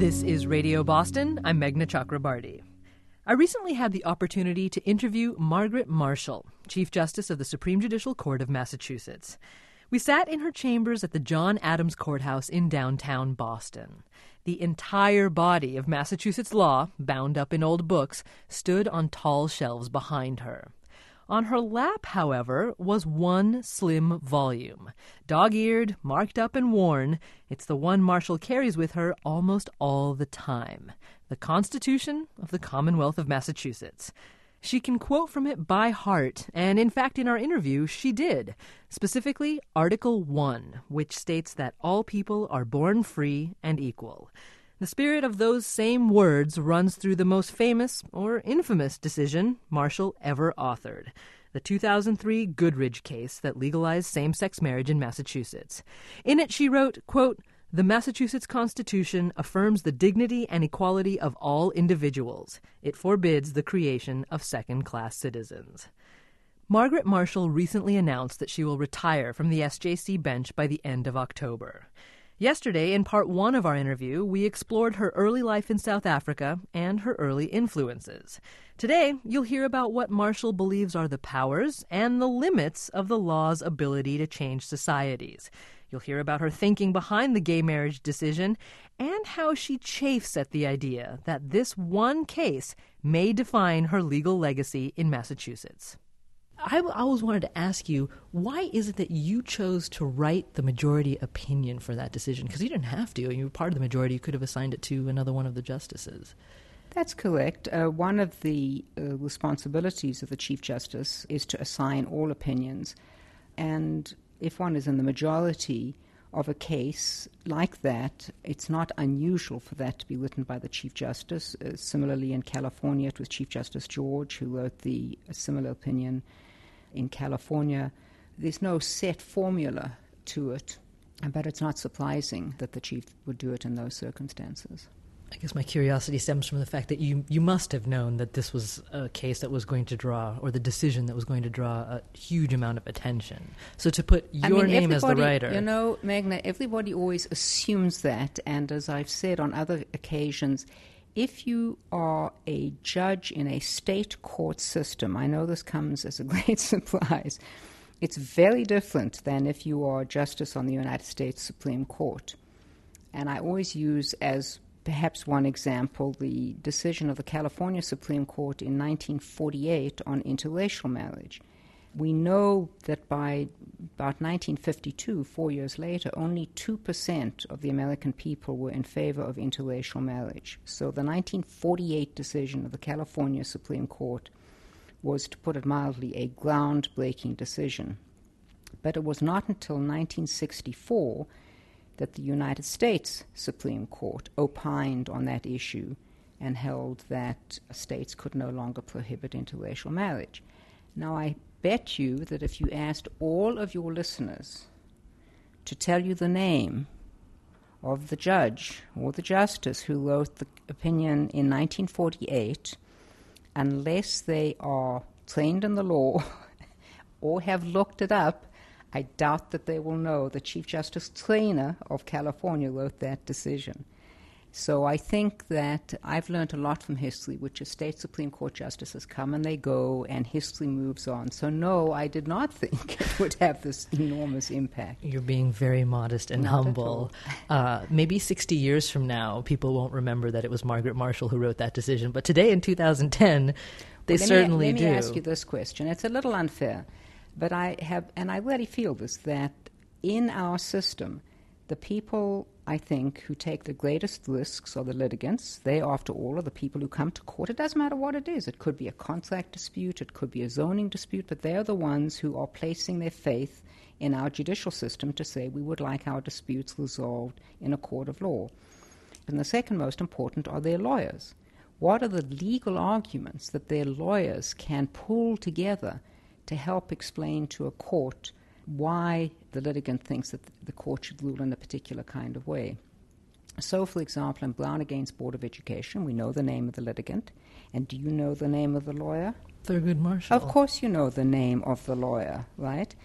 This is Radio Boston. I'm Meghna Chakrabarty. I recently had the opportunity to interview Margaret Marshall, Chief Justice of the Supreme Judicial Court of Massachusetts. We sat in her chambers at the John Adams Courthouse in downtown Boston. The entire body of Massachusetts law, bound up in old books, stood on tall shelves behind her. On her lap, however, was one slim volume. Dog-eared, marked up and worn, it's the one Marshall carries with her almost all the time. The Constitution of the Commonwealth of Massachusetts. She can quote from it by heart, and in fact in our interview she did. Specifically, Article 1, which states that all people are born free and equal. The spirit of those same words runs through the most famous or infamous decision Marshall ever authored, the 2003 Goodridge case that legalized same-sex marriage in Massachusetts. In it she wrote, quote, "The Massachusetts Constitution affirms the dignity and equality of all individuals. It forbids the creation of second-class citizens." Margaret Marshall recently announced that she will retire from the SJC bench by the end of October. Yesterday, in part one of our interview, we explored her early life in South Africa and her early influences. Today, you'll hear about what Marshall believes are the powers and the limits of the law's ability to change societies. You'll hear about her thinking behind the gay marriage decision and how she chafes at the idea that this one case may define her legal legacy in Massachusetts. I always wanted to ask you, why is it that you chose to write the majority opinion for that decision? Because you didn't have to. You were part of the majority. You could have assigned it to another one of the justices. That's correct. One of the responsibilities of the Chief Justice is to assign all opinions. And if one is in the majority of a case like that, it's not unusual for that to be written by the Chief Justice. Similarly, in California, it was Chief Justice George who wrote a similar opinion. In California, there's no set formula to it, but it's not surprising that the Chief would do it in those circumstances. I guess my curiosity stems from the fact that you must have known that this was a case that was going to draw, or the decision that was going to draw a huge amount of attention. So to put your name as the writer... You know, Meghna, everybody always assumes that, and as I've said on other occasions, if you are a judge in a state court system, I know this comes as a great surprise, it's very different than if you are a justice on the United States Supreme Court. And I always use as perhaps one example the decision of the California Supreme Court in 1948 on interracial marriage. We know that by about 1952, 4 years later, only 2% of the American people were in favor of interracial marriage. So the 1948 decision of the California Supreme Court was, to put it mildly, a groundbreaking decision. But it was not until 1964 that the United States Supreme Court opined on that issue and held that states could no longer prohibit interracial marriage. Now, I bet you that if you asked all of your listeners to tell you the name of the judge or the justice who wrote the opinion in 1948, unless they are trained in the law or have looked it up, I doubt that they will know that Chief Justice Traynor of California wrote that decision. So I think that I've learned a lot from history, which is state Supreme Court justices come and they go, and history moves on. So no, I did not think it would have this enormous impact. You're being very modest and humble. Maybe 60 years from now, people won't remember that it was Margaret Marshall who wrote that decision. But today, in 2010, they certainly do. Let me ask you this question. It's a little unfair, but I really feel this, that in our system, the people, I think, who take the greatest risks are the litigants. They, after all, are the people who come to court. It doesn't matter what it is. It could be a contract dispute. It could be a zoning dispute. But they are the ones who are placing their faith in our judicial system to say we would like our disputes resolved in a court of law. And the second most important are their lawyers. What are the legal arguments that their lawyers can pull together to help explain to a court why the litigant thinks that the court should rule in a particular kind of way? So, for example, in Brown against Board of Education, we know the name of the litigant. And do you know the name of the lawyer? Thurgood Marshall. Of course you know the name of the lawyer, right?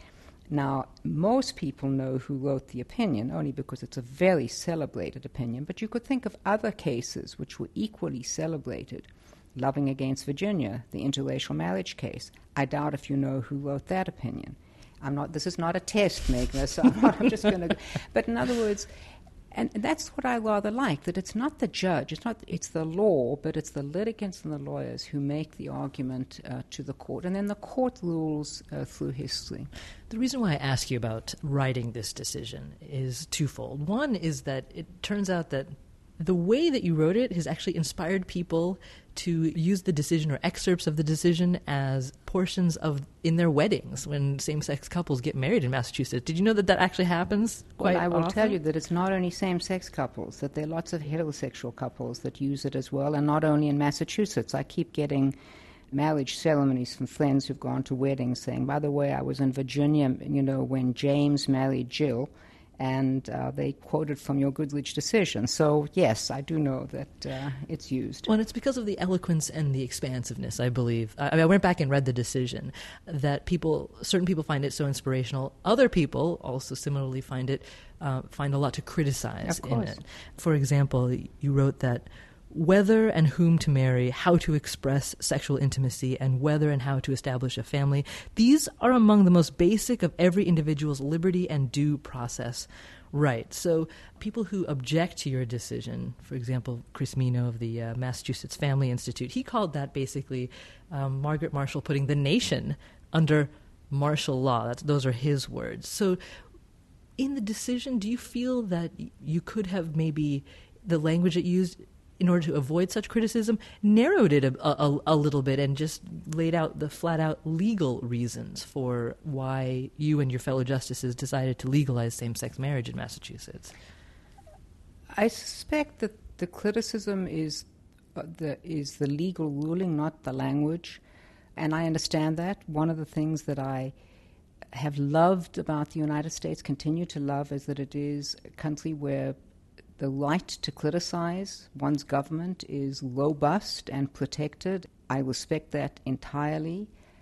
Now, most people know who wrote the opinion only because it's a very celebrated opinion, but you could think of other cases which were equally celebrated. Loving against Virginia, the interracial marriage case. I doubt if you know who wrote that opinion. This is not a test, Meghna, so I'm just going to... But in other words, and that's what I rather like, that it's not the judge, it's the law, but it's the litigants and the lawyers who make the argument to the court, and then the court rules through history. The reason why I ask you about writing this decision is twofold. One is that it turns out that the way that you wrote it has actually inspired people to use the decision or excerpts of the decision as portions of in their weddings when same-sex couples get married in Massachusetts. Did you know that actually happens quite often? Well, I will tell you that it's not only same-sex couples, that there are lots of heterosexual couples that use it as well, and not only in Massachusetts. I keep getting marriage ceremonies from friends who've gone to weddings saying, by the way, I was in Virginia, when James married Jill, and they quoted from your Goodrich decision. So, yes, I do know that it's used. Well, it's because of the eloquence and the expansiveness, I believe. I went back and read the decision, that certain people find it so inspirational. Other people also similarly find a lot to criticize in it. For example, you wrote that whether and whom to marry, how to express sexual intimacy, and whether and how to establish a family, these are among the most basic of every individual's liberty and due process rights. So people who object to your decision, for example, Chris Mino of the Massachusetts Family Institute, he called that basically Margaret Marshall putting the nation under martial law. Those are his words. So in the decision, do you feel that you could have maybe the language it used in order to avoid such criticism, narrowed it a little bit and just laid out the flat-out legal reasons for why you and your fellow justices decided to legalize same-sex marriage in Massachusetts? I suspect that the criticism is the legal ruling, not the language, and I understand that. One of the things that I have loved about the United States, continue to love, is that it is a country where the right to criticize one's government is robust and protected. I respect that entirely.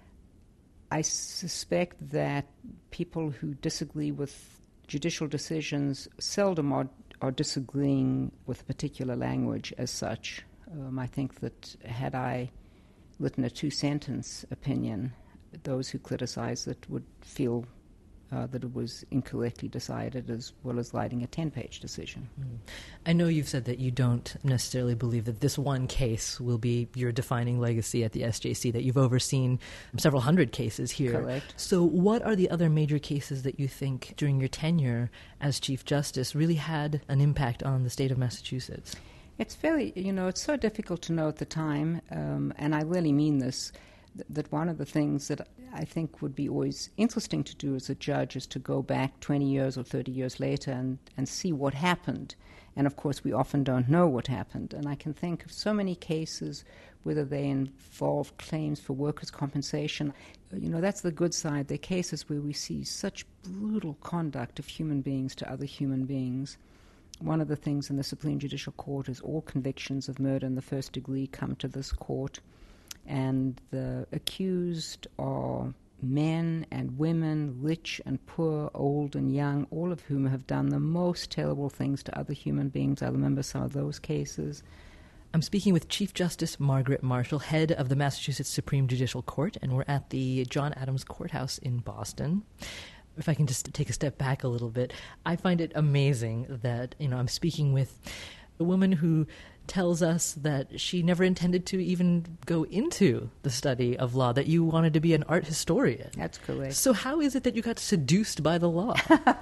I suspect that people who disagree with judicial decisions seldom are disagreeing with a particular language as such. I think that had I written a 2-sentence opinion, those who criticize it would feel that it was incorrectly decided, as well as writing a 10-page decision. I know you've said that you don't necessarily believe that this one case will be your defining legacy at the SJC, that you've overseen several hundred cases here. Correct. So what are the other major cases that you think during your tenure as Chief Justice really had an impact on the state of Massachusetts? It's very, it's so difficult to know at the time, and I really mean this, that one of the things that I think would be always interesting to do as a judge is to go back 20 years or 30 years later and see what happened. And, of course, we often don't know what happened. And I can think of so many cases, whether they involve claims for workers' compensation. That's the good side. They're cases where we see such brutal conduct of human beings to other human beings. One of the things in the Supreme Judicial Court is all convictions of murder in the first degree come to this court. And the accused are men and women, rich and poor, old and young, all of whom have done the most terrible things to other human beings. I remember some of those cases. I'm speaking with Chief Justice Margaret Marshall, head of the Massachusetts Supreme Judicial Court, and we're at the John Adams Courthouse in Boston. If I can just take a step back a little bit, I find it amazing that, I'm speaking with a woman who tells us that she never intended to even go into the study of law, that you wanted to be an art historian. That's correct. So how is it that you got seduced by the law?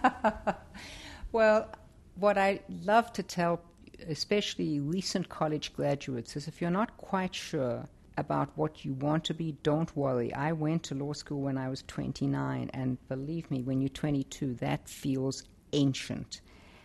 Well, what I love to tell, especially recent college graduates, is if you're not quite sure about what you want to be, don't worry. I went to law school when I was 29, and believe me, when you're 22, that feels ancient.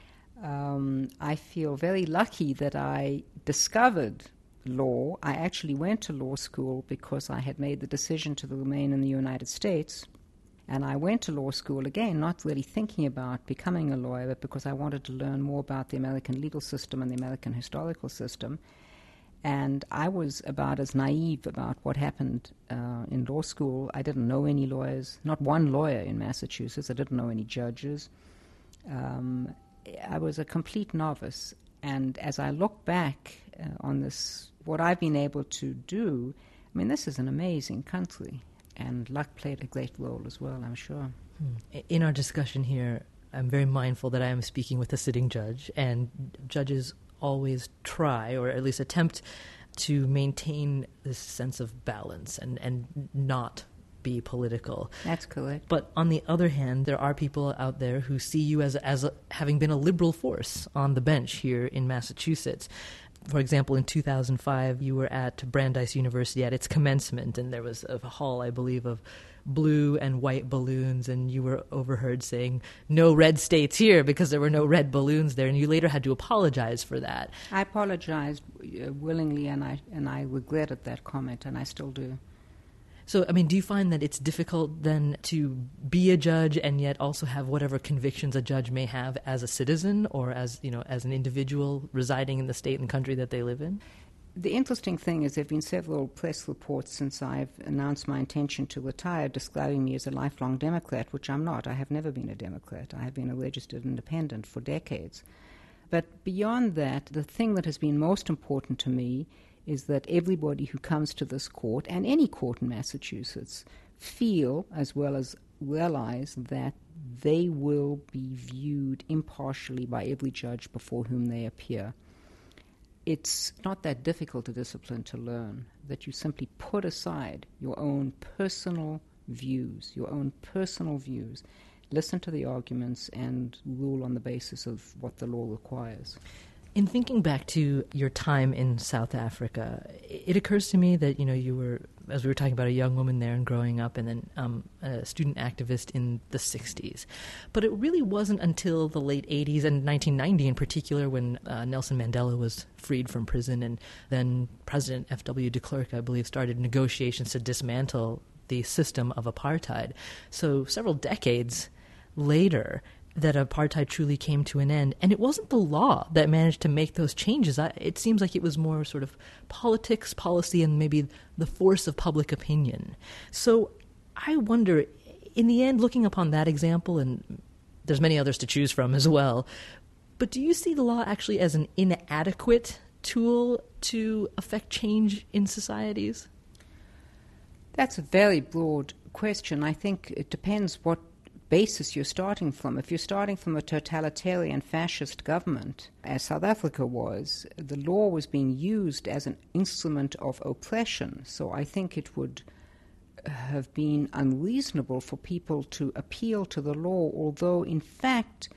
I feel very lucky that I discovered law. I actually went to law school because I had made the decision to remain in the United States. And I went to law school, again, not really thinking about becoming a lawyer, but because I wanted to learn more about the American legal system and the American historical system. And I was about as naive about what happened in law school. I didn't know any lawyers, not one lawyer in Massachusetts. I didn't know any judges. I was a complete novice. And as I look back on this, what I've been able to do, I mean, this is an amazing country. And luck played a great role as well, I'm sure. In our discussion here, I'm very mindful that I am speaking with a sitting judge, and judges always try, or at least attempt, to maintain this sense of balance and not be political. That's correct. But on the other hand, there are people out there who see you as having been a liberal force on the bench here in Massachusetts. For example, in 2005, you were at Brandeis University at its commencement, and there was a hall, I believe, of blue and white balloons, and you were overheard saying, "No red states here," because there were no red balloons there, and you later had to apologize for that. I apologized willingly, and I regretted that comment, and I still do. So, I mean, do you find that it's difficult then to be a judge and yet also have whatever convictions a judge may have as a citizen or as an individual residing in the state and country that they live in? The interesting thing is there have been several press reports since I've announced my intention to retire describing me as a lifelong Democrat, which I'm not. I have never been a Democrat. I have been a registered independent for decades. But beyond that, the thing that has been most important to me is that everybody who comes to this court, and any court in Massachusetts, feel as well as realize that they will be viewed impartially by every judge before whom they appear. It's not that difficult a discipline to learn, that you simply put aside your own personal views, listen to the arguments, and rule on the basis of what the law requires. In thinking back to your time in South Africa, it occurs to me that, you were, as we were talking about, a young woman there and growing up, and then a student activist in the 60s. But it really wasn't until the late 80s and 1990 in particular when Nelson Mandela was freed from prison, and then President F.W. de Klerk, I believe, started negotiations to dismantle the system of apartheid. So several decades later, that apartheid truly came to an end. And it wasn't the law that managed to make those changes. It seems like it was more sort of politics, policy, and maybe the force of public opinion. So I wonder, in the end, looking upon that example, and there's many others to choose from as well, but do you see the law actually as an inadequate tool to affect change in societies? That's a very broad question. I think it depends what basis you're starting from. If you're starting from a totalitarian fascist government, as South Africa was, the law was being used as an instrument of oppression. So I think it would have been unreasonable for people to appeal to the law, although in fact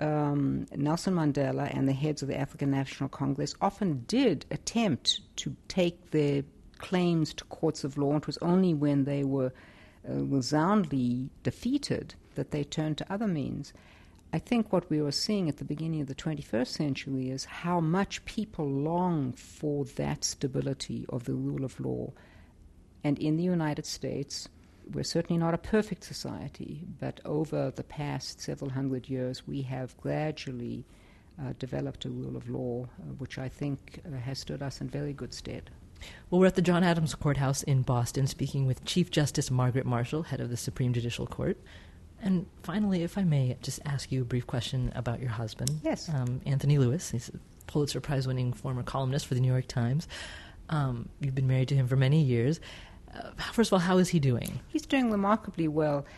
Nelson Mandela and the heads of the African National Congress often did attempt to take their claims to courts of law. It was only when they were resoundingly defeated that they turned to other means. I think what we were seeing at the beginning of the 21st century is how much people long for that stability of the rule of law. And in the United States, we're certainly not a perfect society, but over the past several hundred years, we have gradually developed a rule of law, which I think has stood us in very good stead. Well, we're at the John Adams Courthouse in Boston speaking with Chief Justice Margaret Marshall, head of the Supreme Judicial Court. And finally, if I may just ask you a brief question about your husband. Yes. Anthony Lewis. He's a Pulitzer Prize-winning former columnist for the New York Times. You've been married to him for many years. First of all, how is he doing? He's doing remarkably well.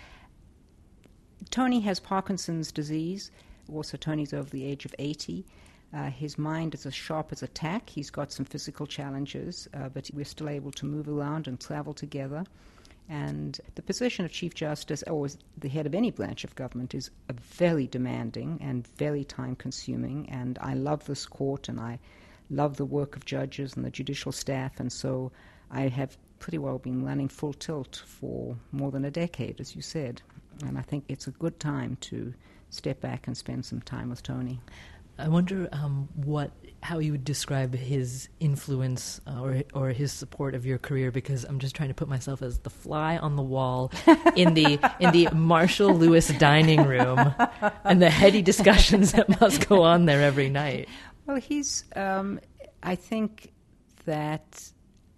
Tony has Parkinson's disease. Also, Tony's over the age of 80. His mind is as sharp as a tack. He's got some physical challenges, but we're still able to move around and travel together. And the position of Chief Justice, or as the head of any branch of government, is a very demanding and very time-consuming. And I love this court, and I love the work of judges and the judicial staff. And so I have pretty well been running full tilt for more than a decade, as you said. And I think it's a good time to step back and spend some time with Tony. I wonder how you would describe his influence or his support of your career, because I'm just trying to put myself as the fly on the wall in the Marshall Lewis dining room and the heady discussions that must go on there every night. Well, he's I think that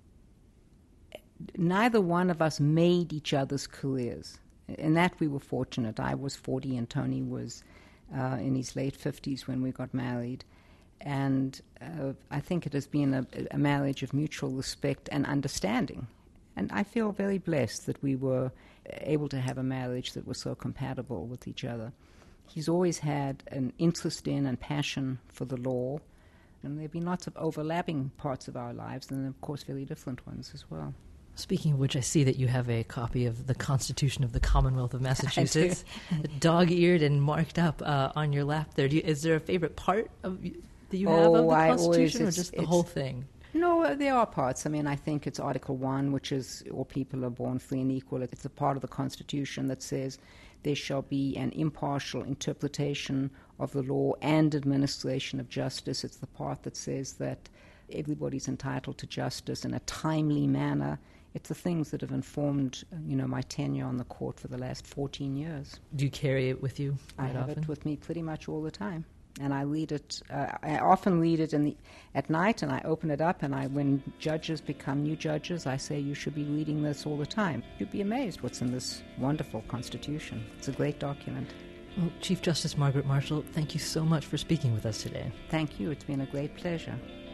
neither one of us made each other's careers. In that we were fortunate. I was 40 and Tony was in his late 50s when we got married. And I think it has been a marriage of mutual respect and understanding. And I feel very blessed that we were able to have a marriage that was so compatible with each other. He's always had an interest in and passion for the law, and there have been lots of overlapping parts of our lives, and of course very different ones as well. Speaking of which, I see that you have a copy of the Constitution of the Commonwealth of Massachusetts, dog-eared and marked up on your lap there. Is there a favorite part that you have of the Constitution, or just the whole thing? No, there are parts. I mean, I think it's Article 1, which is all people are born free and equal. It's a part of the Constitution that says there shall be an impartial interpretation of the law and administration of justice. It's the part that says that everybody's entitled to justice in a timely manner. It's the things that have informed, my tenure on the court for the last 14 years. Do you carry it with you? I have it with me pretty much all the time. And I read it. I often read it at night, and I open it up. And when judges become new judges, I say you should be reading this all the time. You'd be amazed what's in this wonderful Constitution. It's a great document. Well, Chief Justice Margaret Marshall, thank you so much for speaking with us today. Thank you. It's been a great pleasure.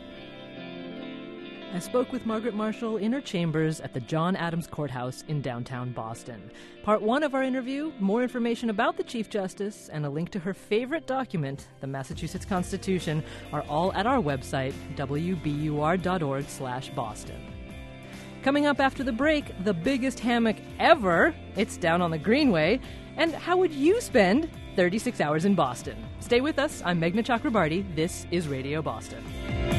I spoke with Margaret Marshall in her chambers at the John Adams Courthouse in downtown Boston. Part 1 of our interview, more information about the Chief Justice, and a link to her favorite document, the Massachusetts Constitution, are all at our website, wbur.org/Boston. Coming up after the break, the biggest hammock ever. It's down on the Greenway. And how would you spend 36 hours in Boston? Stay with us. I'm Meghna Chakrabarty. This is Radio Boston.